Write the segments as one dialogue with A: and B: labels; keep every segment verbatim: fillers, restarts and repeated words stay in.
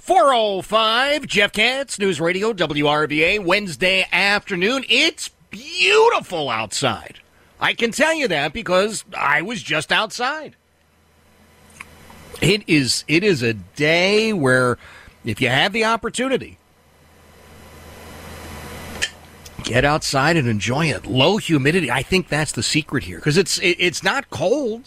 A: four oh five, Jeff Katz, News Radio, W R V A, Wednesday afternoon. It's beautiful outside. I can tell you that because I was just outside. It is, it is a day where if you have the opportunity, get outside and enjoy it. Low humidity. I think that's the secret here because it's it, it's not cold.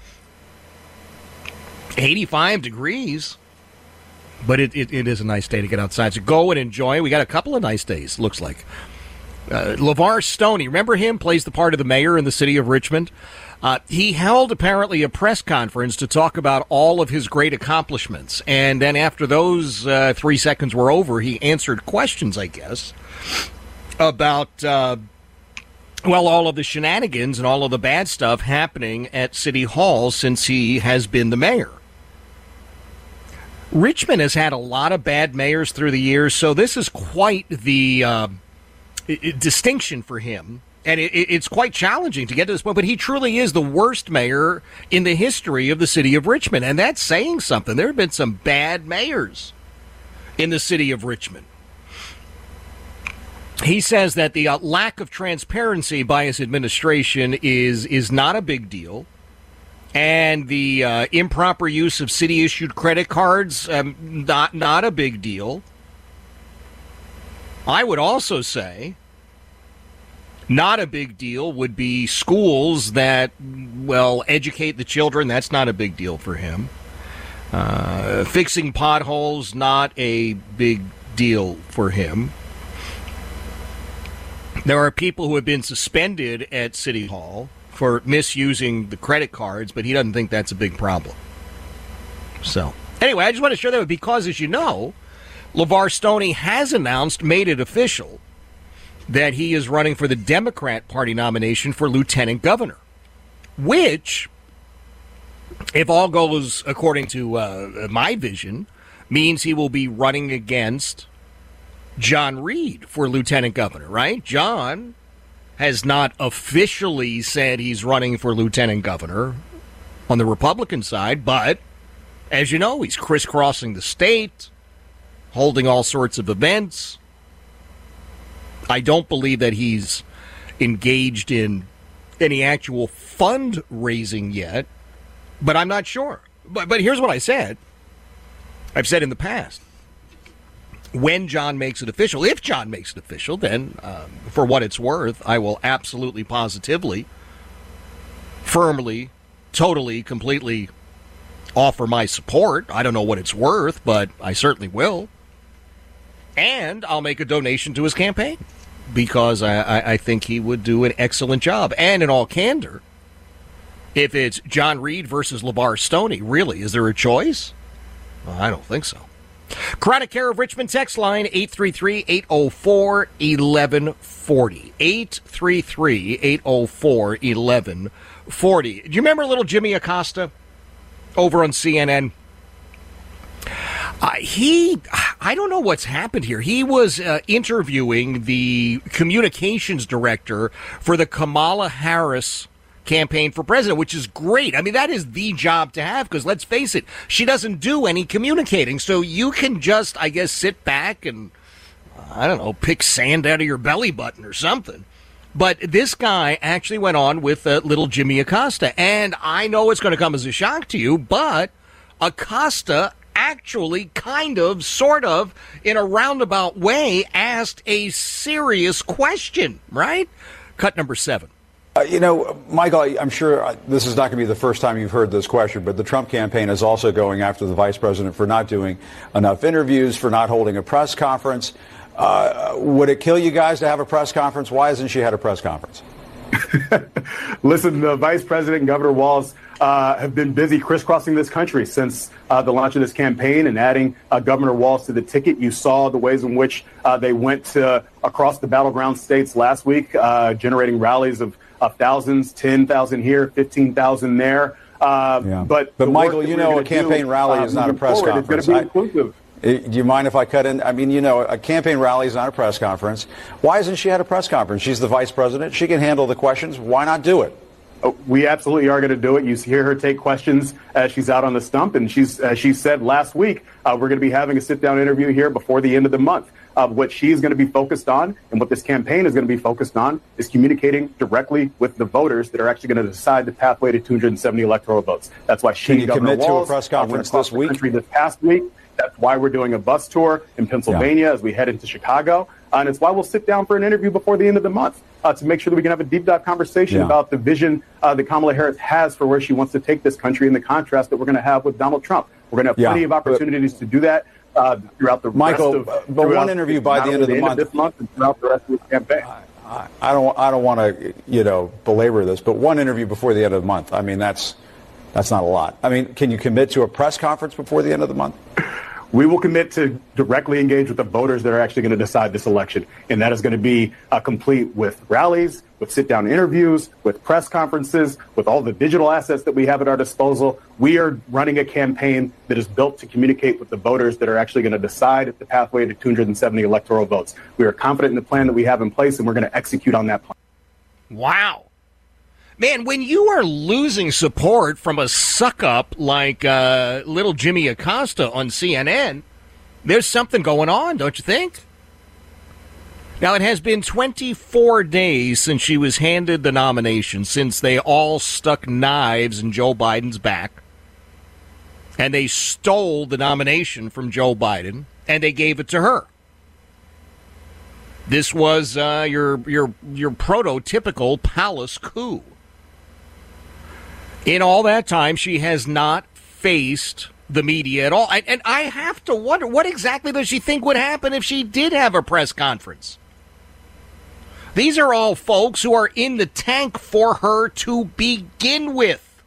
A: eighty-five degrees. But it, it, it is a nice day to get outside. So go and enjoy. We got a couple of nice days, looks like. Uh, LeVar Stoney, remember him? Plays the part of the mayor in the city of Richmond. Uh, he held, apparently, a press conference to talk about all of his great accomplishments. And then after those uh, three seconds were over, he answered questions, I guess, about, uh, well, all of the shenanigans and all of the bad stuff happening at City Hall since he has been the mayor. Richmond has had a lot of bad mayors through the years, so this is quite the uh, distinction for him. And it, it's quite challenging to get to this point, but he truly is the worst mayor in the history of the city of Richmond. And that's saying something. There have been some bad mayors in the city of Richmond. He says that the uh, lack of transparency by his administration is is not a big deal. And the uh, improper use of city-issued credit cards, um, not not a big deal. I would also say not a big deal would be schools that, well, educate the children. That's not a big deal for him. Uh, fixing potholes, not a big deal for him. There are people who have been suspended at City Hall for misusing the credit cards, but he doesn't think that's a big problem. So, anyway, I just want to share that because, as you know, LeVar Stoney has announced, made it official, that he is running for the Democrat Party nomination for lieutenant governor, which, if all goes according to uh, my vision, means he will be running against John Reed for lieutenant governor, right? John has not officially said he's running for lieutenant governor on the Republican side, but as you know, he's crisscrossing the state, holding all sorts of events. I don't believe that he's engaged in any actual fundraising yet, but I'm not sure. But, but here's what I said. I've said in the past. When John makes it official, if John makes it official, then um, for what it's worth, I will absolutely, positively, firmly, totally, completely offer my support. I don't know what it's worth, but I certainly will. And I'll make a donation to his campaign because I, I, I think he would do an excellent job. And in all candor, if it's John Reed versus LeVar Stoney, really, is there a choice? Well, I don't think so. Chronic Care of Richmond text line eight three three, eight oh four, eleven forty. eight three three, eight oh four, eleven forty. Do you remember little Jimmy Acosta over on C N N? Uh, he, I don't know what's happened here. He was uh, interviewing the communications director for the Kamala Harris campaign for president, which is great. I mean, that is the job to have because, let's face it, she doesn't do any communicating. So you can just, I guess, sit back and, I don't know, pick sand out of your belly button or something. But this guy actually went on with uh, little Jimmy Acosta. And I know it's going to come as a shock to you, but Acosta actually kind of, sort of, in a roundabout way, asked a serious question, right? Cut number seven.
B: Uh, you know, Michael, I, I'm sure uh, this is not going to be the first time you've heard this question, but the Trump campaign is also going after the vice president for not doing enough interviews, for not holding a press conference. Uh, would it kill you guys to have a press conference? Why hasn't she had a press conference?
C: Listen, the vice president and Governor Walz uh, have been busy crisscrossing this country since uh, the launch of this campaign and adding uh, Governor Walz to the ticket. You saw the ways in which uh, they went to, across the battleground states last week, uh, generating rallies of of thousands, ten thousand here, fifteen thousand there. Uh,
B: yeah.
C: But,
B: but Michael, you know, a campaign do, rally uh, is not a press forward, conference.
C: It's going to be inclusive.
B: I, do you mind if I cut in? I mean, you know, a campaign rally is not a press conference. Why hasn't she had a press conference? She's the vice president. She can handle the questions. Why not do it?
C: We absolutely are going to do it. You hear her take questions as she's out on the stump, and she's, as she said last week, uh, we're going to be having a sit-down interview here before the end of the month. Uh, what she's going to be focused on and what this campaign is going to be focused on is communicating directly with the voters that are actually going to decide the pathway to two hundred seventy electoral votes. That's why she
B: Can you
C: Governor
B: commit
C: Walz,
B: to a press conference
C: uh,
B: this week?
C: Country this past week. That's why we're doing a bus tour in Pennsylvania yeah. as we head into Chicago. Uh, and it's why we'll sit down for an interview before the end of the month uh, to make sure that we can have a deep dive conversation yeah. about the vision uh, that Kamala Harris has for where she wants to take this country and the contrast that we're going to have with Donald Trump. We're going to have
B: yeah.
C: plenty of opportunities to do that uh, throughout the
B: Michael,
C: rest of
B: but one interview by the end of the,
C: the
B: month.
C: End of this month and throughout the rest of the campaign.
B: I, I don't. I don't want to, you know, belabor this, but one interview before the end of the month. I mean, that's that's not a lot. I mean, can you commit to a press conference before the end of the month?
C: We will commit to directly engage with the voters that are actually going to decide this election. And that is going to be uh, complete with rallies, with sit-down interviews, with press conferences, with all the digital assets that we have at our disposal. We are running a campaign that is built to communicate with the voters that are actually going to decide the pathway to two hundred seventy electoral votes. We are confident in the plan that we have in place, and we're going to execute on that plan.
A: Wow. Man, when you are losing support from a suck-up like uh, little Jimmy Acosta on C N N, there's something going on, don't you think? Now, it has been twenty-four days since she was handed the nomination, since they all stuck knives in Joe Biden's back, and they stole the nomination from Joe Biden, and they gave it to her. This was uh, your your your prototypical palace coup. In all that time, she has not faced the media at all. And, and I have to wonder, what exactly does she think would happen if she did have a press conference? These are all folks who are in the tank for her to begin with.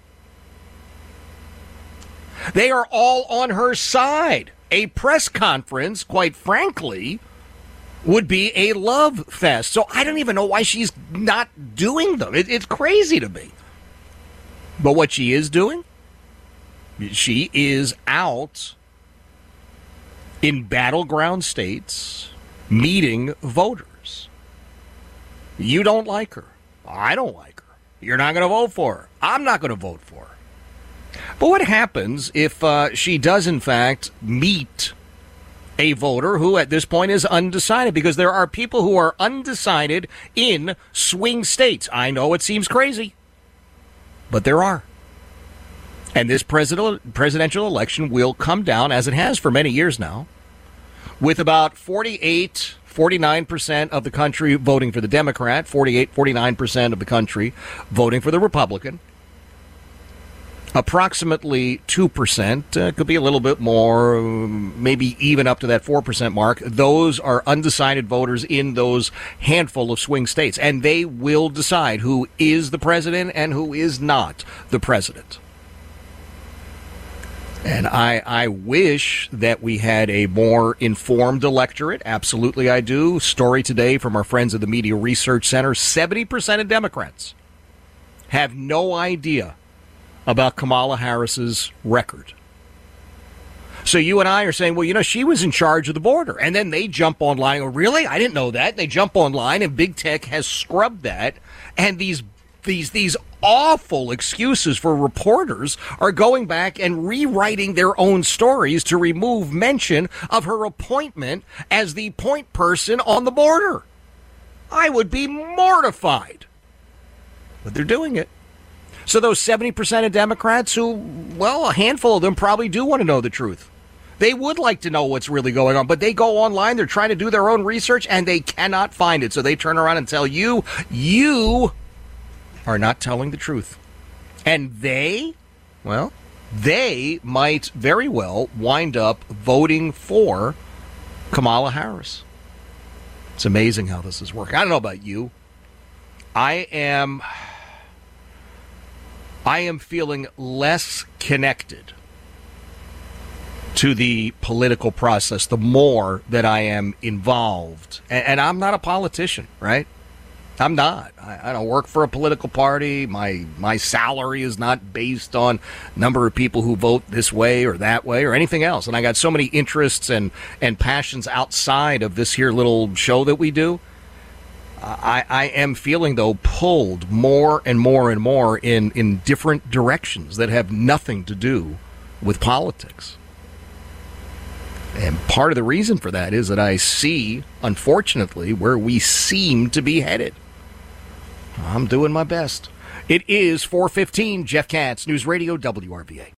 A: They are all on her side. A press conference, quite frankly, would be a love fest. So I don't even know why she's not doing them. It, it's crazy to me. But what she is doing, she is out in battleground states meeting voters. You don't like her. I don't like her. You're not going to vote for her. I'm not going to vote for her. But what happens if uh, she does, in fact, meet a voter who at this point is undecided? Because there are people who are undecided in swing states. I know it seems crazy, but there are. And this president, presidential election will come down, as it has for many years now, with about forty-eight, forty-nine percent of the country voting for the Democrat, forty-eight, forty-nine percent of the country voting for the Republican. Approximately two percent, uh, could be a little bit more, maybe even up to that four percent mark. Those are undecided voters in those handful of swing states. And they will decide who is the president and who is not the president. And I, I wish that we had a more informed electorate. Absolutely I do. Story today from our friends at the Media Research Center. seventy percent of Democrats have no idea about Kamala Harris's record. So you and I are saying, well, you know, she was in charge of the border. And then they jump online. Oh, really? I didn't know that. They jump online, and big tech has scrubbed that. And these these these awful excuses for reporters are going back and rewriting their own stories to remove mention of her appointment as the point person on the border. I would be mortified. But they're doing it. So those seventy percent of Democrats who, well, a handful of them probably do want to know the truth. They would like to know what's really going on, but they go online, they're trying to do their own research, and they cannot find it. So they turn around and tell you, you are not telling the truth. And they, well, they might very well wind up voting for Kamala Harris. It's amazing how this is working. I don't know about you. I am... I am feeling less connected to the political process the more that I am involved. And, and I'm not a politician, right? I'm not. I, I don't work for a political party. My my salary is not based on number of people who vote this way or that way or anything else. And I got so many interests and, and passions outside of this here little show that we do. I, I am feeling, though, pulled more and more and more in, in different directions that have nothing to do with politics. And part of the reason for that is that I see, unfortunately, where we seem to be headed. I'm doing my best. It is four fifteen, Jeff Katz, News Radio W R V A.